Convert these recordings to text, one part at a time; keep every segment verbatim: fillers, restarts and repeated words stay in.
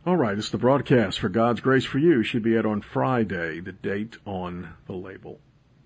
All right, it's the broadcast for God's Grace for You. Should be out on Friday, the date on the label.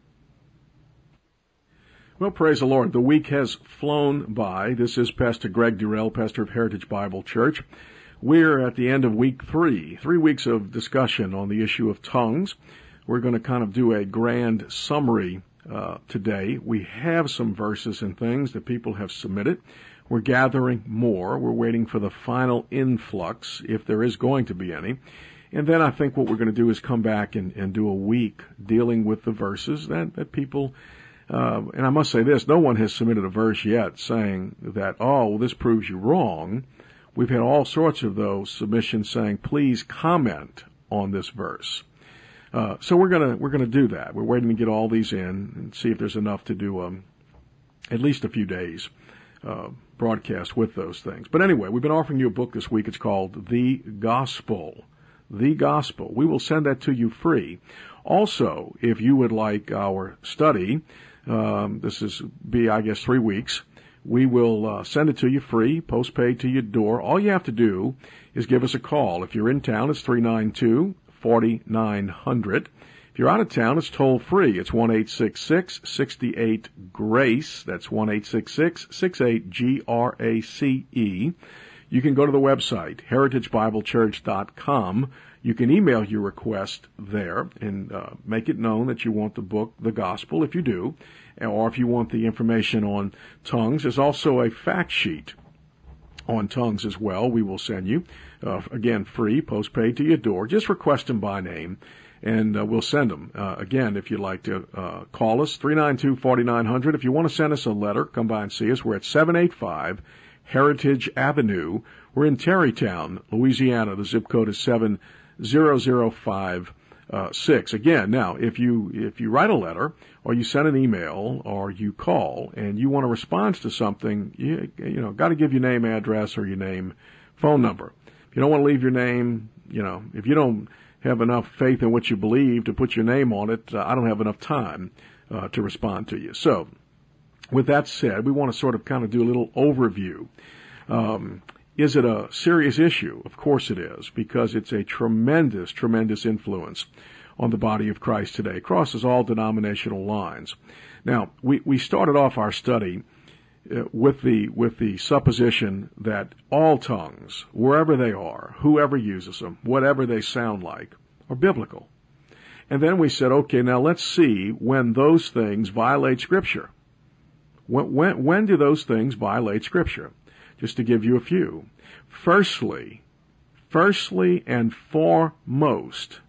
Well, praise the Lord. The week has flown by. This is Pastor Greg Durrell, pastor of Heritage Bible Church. We're at the end of week three, three weeks of discussion on the issue of tongues. We're going to kind of do a grand summary uh, today. We have some verses and things that people have submitted. We're gathering more. We're waiting for the final influx, if there is going to be any. And then I think what we're going to do is come back and, and do a week dealing with the verses that, that people, uh, and I must say this, no one has submitted a verse yet saying that, oh, well, this proves you wrong. We've had all sorts of those submissions saying, please comment on this verse. Uh, so we're going to, we're going to do that. We're waiting to get all these in and see if there's enough to do, um, at least a few days, uh, broadcast with those things. But anyway, we've been offering you a book this week. It's called The Gospel. The Gospel. We will send that to you free. Also, if you would like our study, um, this is be, I guess, three weeks, we will uh, send it to you free, postpaid to your door. All you have to do is give us a call. If you're in town, it's three nine two, four nine zero zero. If you're out of town, it's toll free. It's one eight six six, six eight, GRACE. That's one eight six six, six eight, G R A C E. You can go to the website, heritage bible church dot com. You can email your request there and uh, make it known that you want the book, The Gospel, if you do, or if you want the information on tongues. There's also a fact sheet on tongues as well. We will send you, uh, again, free, postpaid to your door. Just request them by name, and uh, we'll send them. Uh, again, if you'd like to uh, call us, three nine two, four nine zero zero. If you want to send us a letter, come by and see us. We're at seven eighty-five Heritage Avenue. We're in Terrytown, Louisiana. The zip code is seven zero zero five six. Again, now, if you if you write a letter or you send an email or you call and you want a response to something, you, you know, got to give your name, address, or your name, phone number. If you don't want to leave your name, you know, if you don't have enough faith in what you believe to put your name on it, uh, I don't have enough time uh, to respond to you. So, with that said, we want to sort of kind of do a little overview. Um, is it a serious issue? Of course it is, because it's a tremendous, tremendous influence on the body of Christ today. It crosses all denominational lines. Now, we, we started off our study uh, with the with the supposition that all tongues, wherever they are, whoever uses them, whatever they sound like, are biblical. And then we said, okay, now let's see when those things violate Scripture. When, when, when do those things violate Scripture? Just to give you a few. Firstly, firstly and foremost,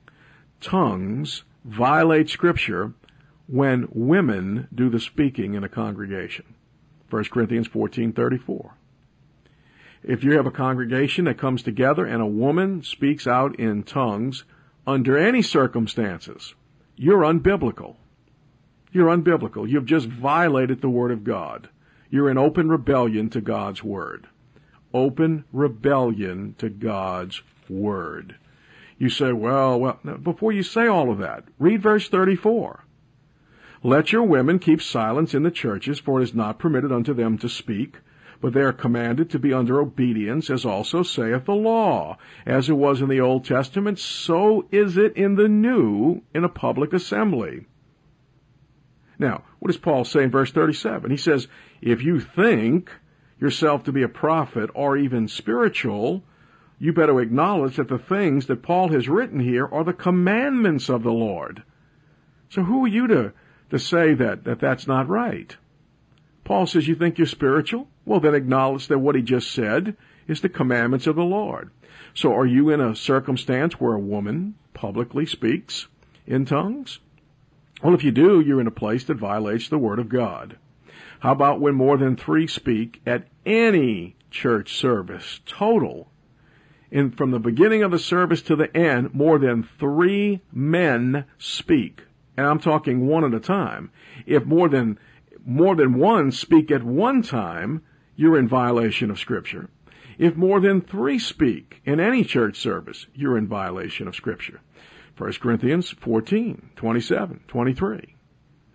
tongues violate Scripture when women do the speaking in a congregation. First Corinthians fourteen thirty-four. If you have a congregation that comes together and a woman speaks out in tongues under any circumstances, you're unbiblical. You're unbiblical. You've just violated the Word of God. You're in open rebellion to God's Word. Open rebellion to God's Word. You say, well, well, before you say all of that, read verse thirty-four. Let your women keep silence in the churches, for it is not permitted unto them to speak, but they are commanded to be under obedience, as also saith the law. As it was in the Old Testament, so is it in the New, in a public assembly. Now, what does Paul say in verse thirty-seven? He says, if you think yourself to be a prophet or even spiritual, you better acknowledge that the things that Paul has written here are the commandments of the Lord. So who are you to, to say that, that that's not right? Paul says you think you're spiritual? Well, then acknowledge that what he just said is the commandments of the Lord. So are you in a circumstance where a woman publicly speaks in tongues? Well, if you do, you're in a place that violates the Word of God. How about when more than three speak at any church service, total? In, from the beginning of the service to the end, more than three men speak. And I'm talking one at a time. If more than, more than one speak at one time, you're in violation of Scripture. If more than three speak in any church service, you're in violation of Scripture. First Corinthians fourteen, twenty-seven, twenty-three.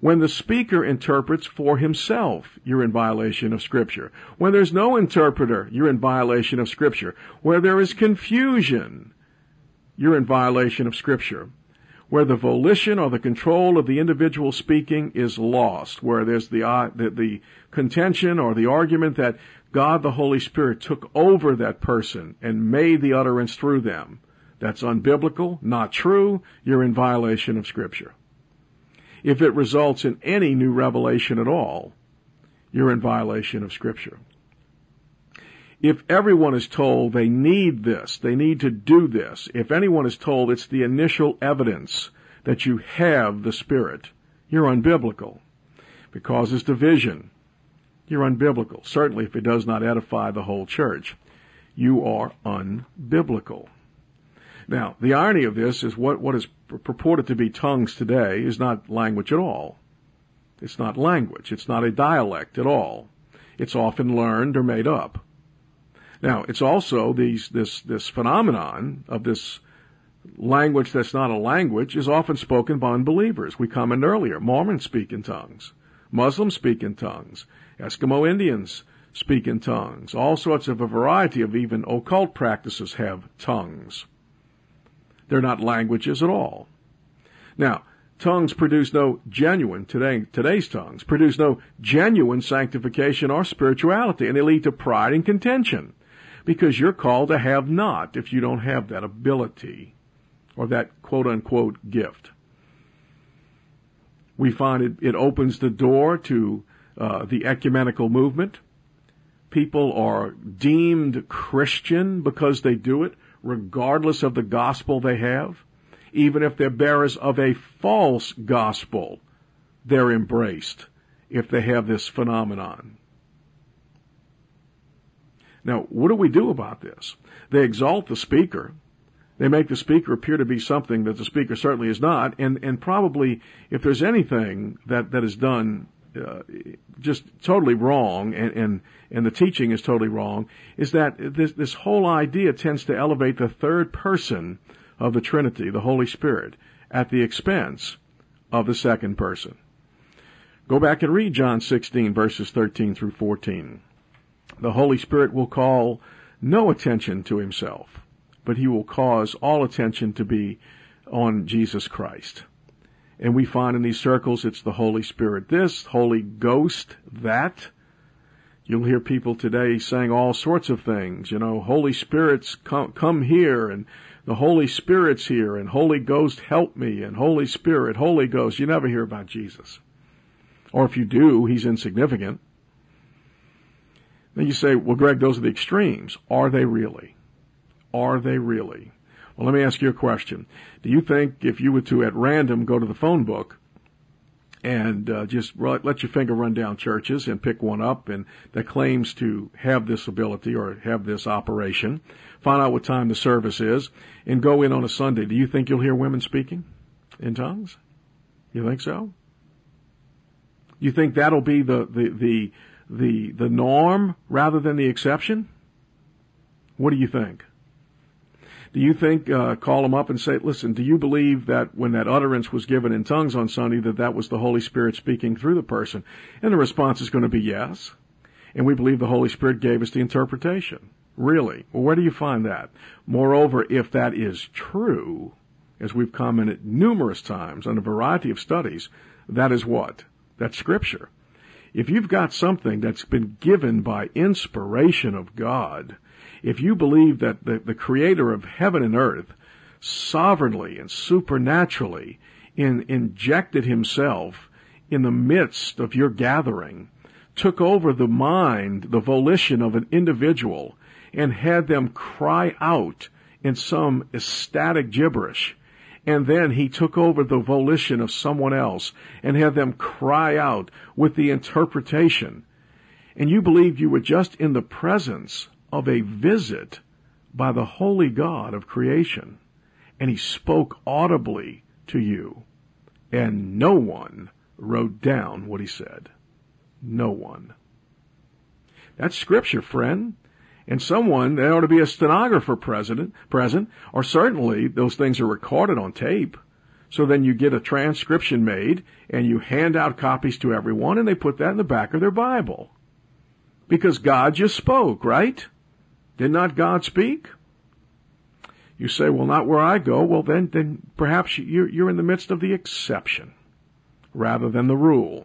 When the speaker interprets for himself, you're in violation of Scripture. When there's no interpreter, you're in violation of Scripture. Where there is confusion, you're in violation of Scripture. Where the volition or the control of the individual speaking is lost, where there's the, uh, the, the contention or the argument that God the Holy Spirit took over that person and made the utterance through them, that's unbiblical, not true, you're in violation of Scripture. If it results in any new revelation at all, you're in violation of Scripture. If everyone is told they need this, they need to do this, if anyone is told it's the initial evidence that you have the Spirit, you're unbiblical. If it causes division, you're unbiblical. Certainly if it does not edify the whole church, you are unbiblical. Now, the irony of this is what, what is purported to be tongues today is not language at all. It's not language. It's not a dialect at all. It's often learned or made up. Now, it's also these, this, this phenomenon of this language that's not a language is often spoken by unbelievers. We commented earlier, Mormons speak in tongues. Muslims speak in tongues. Eskimo Indians speak in tongues. All sorts of a variety of even occult practices have tongues. They're not languages at all. Now, tongues produce no genuine, today, today's tongues, produce no genuine sanctification or spirituality, and they lead to pride and contention, because you're called to have not if you don't have that ability or that quote-unquote gift. We find it, it opens the door to uh, the ecumenical movement. People are deemed Christian because they do it, regardless of the gospel they have. Even if they're bearers of a false gospel, they're embraced if they have this phenomenon. Now, what do we do about this? They exalt the speaker. They make the speaker appear to be something that the speaker certainly is not, and, and probably if there's anything that, that is done uh, just totally wrong, and, and, and the teaching is totally wrong, is that this, this whole idea tends to elevate the third person of the Trinity, the Holy Spirit, at the expense of the second person. Go back and read John sixteen, verses thirteen through fourteen. The Holy Spirit will call no attention to himself, but he will cause all attention to be on Jesus Christ. And we find in these circles it's the Holy Spirit this, Holy Ghost that. You'll hear people today saying all sorts of things, you know, Holy Spirit's come, come here, and the Holy Spirit's here, and Holy Ghost help me, and Holy Spirit, Holy Ghost. You never hear about Jesus. Or if you do, he's insignificant. Then you say, well, Greg, those are the extremes. Are they really? Are they really? Well, let me ask you a question. Do you think if you were to, at random, go to the phone book and uh, just let your finger run down churches and pick one up and that claims to have this ability or have this operation, find out what time the service is, and go in on a Sunday, do you think you'll hear women speaking in tongues? You think so? You think that'll be the, the, the, the, the norm rather than the exception? What do you think? Do you think, uh, call them up and say, listen, do you believe that when that utterance was given in tongues on Sunday, that that was the Holy Spirit speaking through the person? And the response is going to be yes. And we believe the Holy Spirit gave us the interpretation. Really? Well, where do you find that? Moreover, if that is true, as we've commented numerous times on a variety of studies, that is what? That's Scripture. If you've got something that's been given by inspiration of God, if you believe that the, the Creator of heaven and earth sovereignly and supernaturally in, injected himself in the midst of your gathering, took over the mind, the volition of an individual, and had them cry out in some ecstatic gibberish, and then he took over the volition of someone else and had them cry out with the interpretation, and you believed you were just in the presence of a visit by the holy God of creation, and he spoke audibly to you, and no one wrote down what he said. No one. That's Scripture, friend. And someone, there ought to be a stenographer present, present, or certainly those things are recorded on tape. So then you get a transcription made, and you hand out copies to everyone, and they put that in the back of their Bible. Because God just spoke, right? Did not God speak? You say, well, not where I go. Well, then, then perhaps you're, you're in the midst of the exception rather than the rule.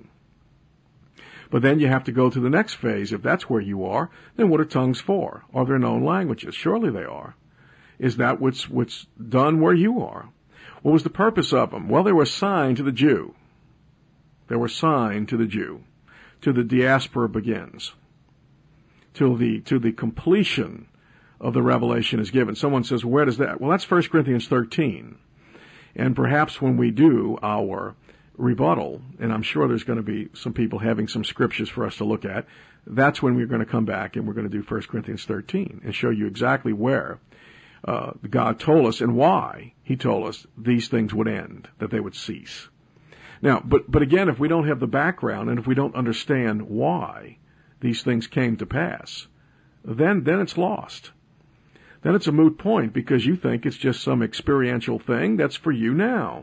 But then you have to go to the next phase. If that's where you are, then what are tongues for? Are there known languages? Surely they are. Is that what's, what's done where you are? What was the purpose of them? Well, they were a sign to the Jew. They were a sign to the Jew. Till the diaspora begins. Till the, to the completion of the revelation is given. Someone says, where does that? Well, that's First Corinthians thirteen. And perhaps when we do our rebuttal, and I'm sure there's going to be some people having some scriptures for us to look at, that's when we're going to come back and we're going to do First Corinthians thirteen and show you exactly where uh, God told us and why he told us these things would end, that they would cease. Now, but, but again, if we don't have the background and if we don't understand why these things came to pass, then, then it's lost. Then it's a moot point because you think it's just some experiential thing that's for you now.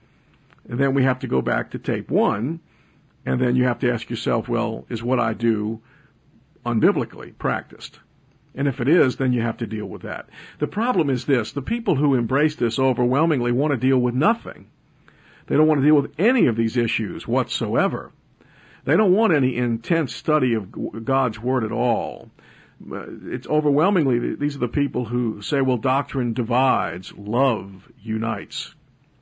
And then we have to go back to tape one, and then you have to ask yourself, well, is what I do unbiblically practiced? And if it is, then you have to deal with that. The problem is this. The people who embrace this overwhelmingly want to deal with nothing. They don't want to deal with any of these issues whatsoever. They don't want any intense study of God's Word at all. It's overwhelmingly, these are the people who say, well, doctrine divides, love unites.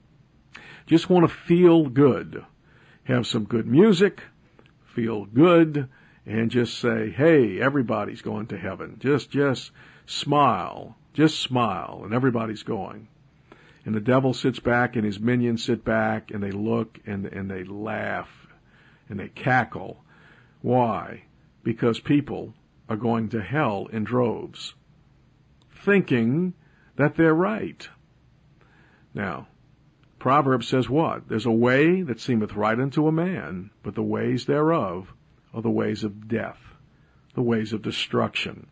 Just want to feel good, have some good music, feel good, and just say, hey, everybody's going to heaven. Just, just smile, just smile, and everybody's going. And the devil sits back and his minions sit back and they look and, and they laugh and they cackle. Why? Because people are going to hell in droves, thinking that they're right. Now, Proverbs says what? There's a way that seemeth right unto a man, but the ways thereof are the ways of death, the ways of destruction.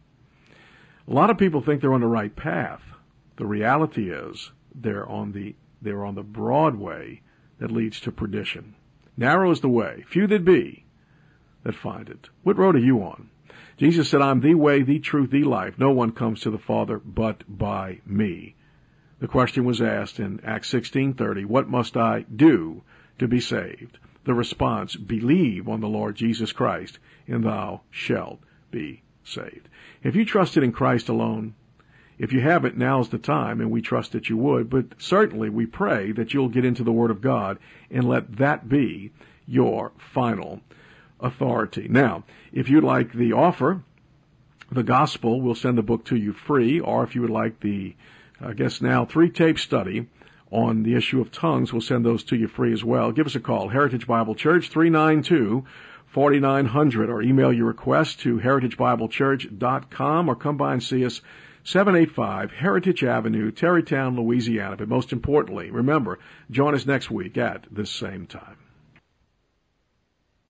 A lot of people think they're on the right path. The reality is they're on the they're on the broad way that leads to perdition. Narrow is the way, few there be that find it. What road are you on? Jesus said, I'm the way, the truth, the life. No one comes to the Father but by me. The question was asked in Acts sixteen thirty, what must I do to be saved? The response, believe on the Lord Jesus Christ, and thou shalt be saved. If you trusted in Christ alone, if you haven't, now's the time, and we trust that you would, but certainly we pray that you'll get into the Word of God and let that be your final authority. Now, if you'd like the offer, the gospel, we'll send the book to you free, or if you would like the, I guess now, three-tape study on the issue of tongues, we'll send those to you free as well. Give us a call, Heritage Bible Church, three nine two, four nine zero zero, or email your request to heritage bible church dot com, or come by and see us, seven eighty-five Heritage Avenue, Terrytown, Louisiana. But most importantly, remember, join us next week at this same time.